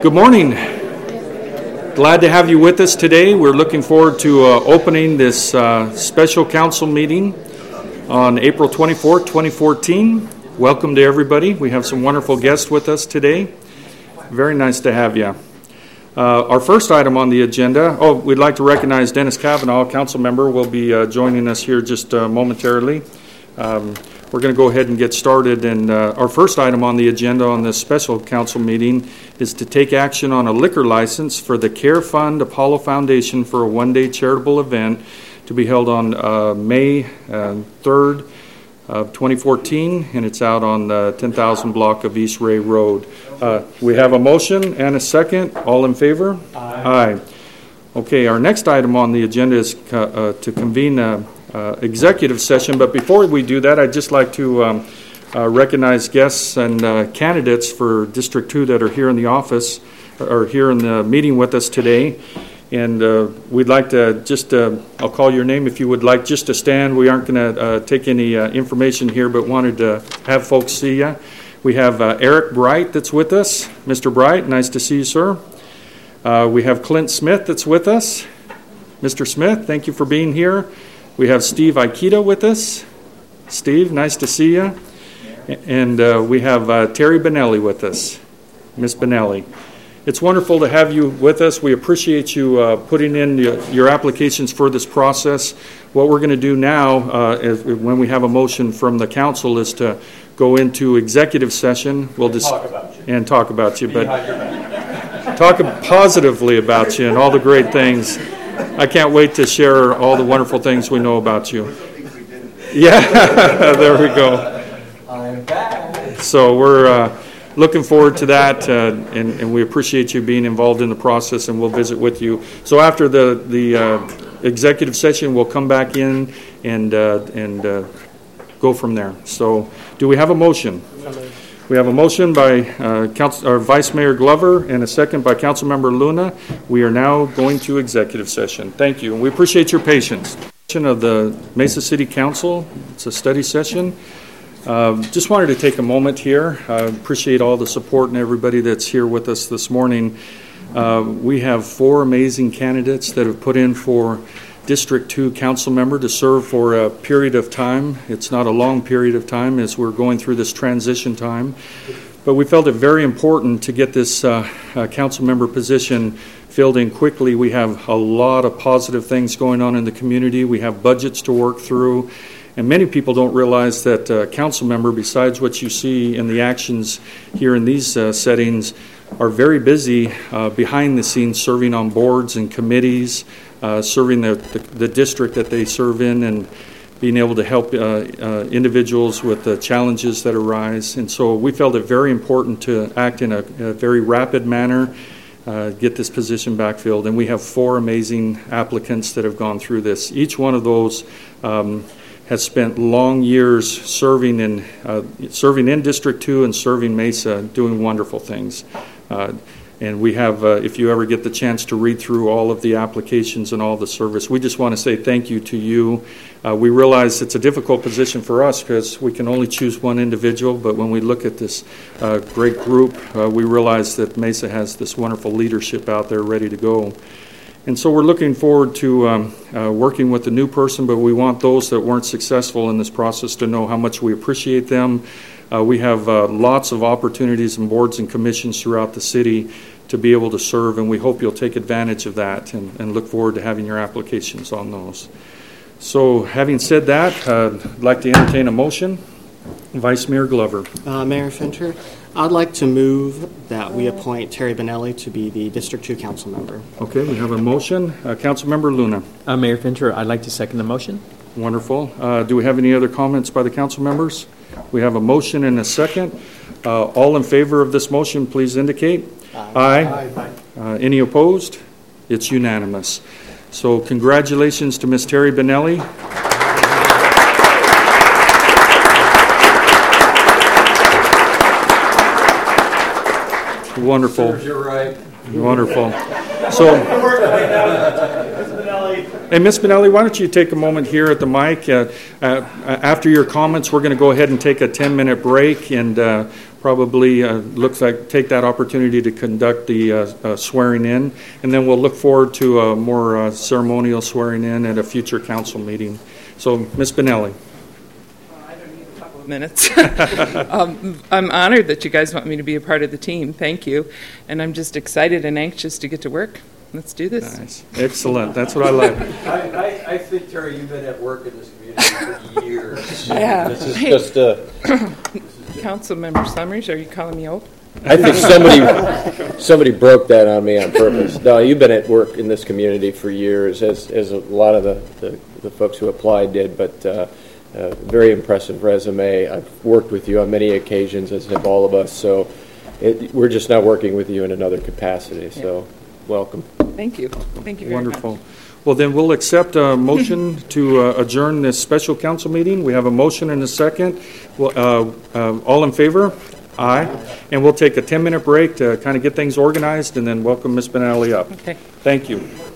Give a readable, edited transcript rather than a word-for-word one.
Good morning. Glad to have you with us today. We're looking forward to opening this special council meeting on April 24th, 2014. Welcome to everybody. We have some wonderful guests with us today. Very nice to have you. Our first item on the agenda, we'd like to recognize Dennis Cavanaugh, council member, will be joining us here just momentarily. We're going to go ahead and get started, and our first item on the agenda on this special council meeting is to take action on a liquor license for the Care Fund Apollo Foundation for a one-day charitable event to be held on May 3rd of 2014, and it's out on the 10,000 block of East Ray Road. We have a motion and a second. All in favor? Aye. Okay, our next item on the agenda is to convene executive session, but before we do that, I'd just like to recognize guests and candidates for District 2 that are here in the office, or here in the meeting with us today. And we'd like to just, I'll call your name if you would like just to stand. We aren't going to take any information here, but wanted to have folks see you. We have Eric Bright that's with us. Mr. Bright, nice to see you, sir. We have Clint Smith that's with us. Mr. Smith, thank you for being here. We have Steve Aikita with us. Steve, nice to see you. And we have Terry Benelli with us. Miss Benelli. It's wonderful to have you with us. We appreciate you putting in your applications for this process. What we're going to do now, is when we have a motion from the council, is to go into executive session. We'll just talk about you, but talk positively about you and all the great things. I can't wait to share all the wonderful things we know about you. Yeah, there we go. I'm back. So we're looking forward to that, and we appreciate you being involved in the process, and we'll visit with you. So after the executive session, we'll come back in and go from there. So do we have a motion? We have a motion by Vice Mayor Glover and a second by Councilmember Luna. We are now going to executive session. Thank you, and we appreciate your patience. Of the Mesa City Council, it's a study session. Just wanted to take a moment here. I appreciate all the support and everybody that's here with us this morning. We have 4 amazing candidates that have put in for District 2 council member to serve for a period of time. It's not a long period of time as we're going through this transition time, but we felt it very important to get this council member position filled in quickly. We have a lot of positive things going on in the community. We have budgets to work through, and many people don't realize that a council member, besides what you see in the actions here in these settings, are very busy behind the scenes serving on boards and committees, serving the district that they serve in, and being able to help individuals with the challenges that arise. And so we felt it very important to act in a very rapid manner, get this position backfilled. And we have 4 amazing applicants that have gone through this. Each one of those has spent long years serving in District 2 and serving Mesa, doing wonderful things. And we have, if you ever get the chance to read through all of the applications and all the service, we just want to say thank you to you. We realize it's a difficult position for us because we can only choose one individual, but when we look at this great group, we realize that Mesa has this wonderful leadership out there ready to go. And so we're looking forward to working with the new person, but we want those that weren't successful in this process to know how much we appreciate them. We have lots of opportunities and boards and commissions throughout the city to be able to serve, and we hope you'll take advantage of that and look forward to having your applications on those. So having said that, I'd like to entertain a motion. Vice Mayor Glover. Mayor Fincher, I'd like to move that we appoint Terry Benelli to be the District 2 council member. Okay, we have a motion. Councilmember Luna. Mayor Fincher, I'd like to second the motion. Wonderful. Do we have any other comments by the council members? We have a motion and a second. All in favor of this motion, please indicate. Aye. Any opposed? It's unanimous. So congratulations to Ms. Terry Benelli. Wonderful. Serves you right. Wonderful. So, hey, Ms. Benelli, why don't you take a moment here at the mic? After your comments, we're going to go ahead and take a 10-minute break, and probably looks like take that opportunity to conduct the swearing in, and then we'll look forward to a more ceremonial swearing in at a future council meeting. So, Ms. Benelli. I don't need a couple of minutes. I'm honored that you guys want me to be a part of the team. Thank you. And I'm just excited and anxious to get to work. Let's do this. Nice. Excellent. That's what I like. I think, Terry, you've been at work in this community for years. Yeah. This is Hey. just Councilmember Summers, are you calling me old? I think somebody broke that on me on purpose. No, you've been at work in this community for years, as a lot of the folks who applied did, but very impressive resume. I've worked with you on many occasions, as have all of us, so we're just not working with you in another capacity, so welcome. Thank you. Thank you very Wonderful. much. Well, then we'll accept a motion to adjourn this special council meeting. We have a motion and a second. Well, all in favor? Aye. And we'll take a 10-minute break to kind of get things organized and then welcome Ms. Benally up. Okay. Thank you.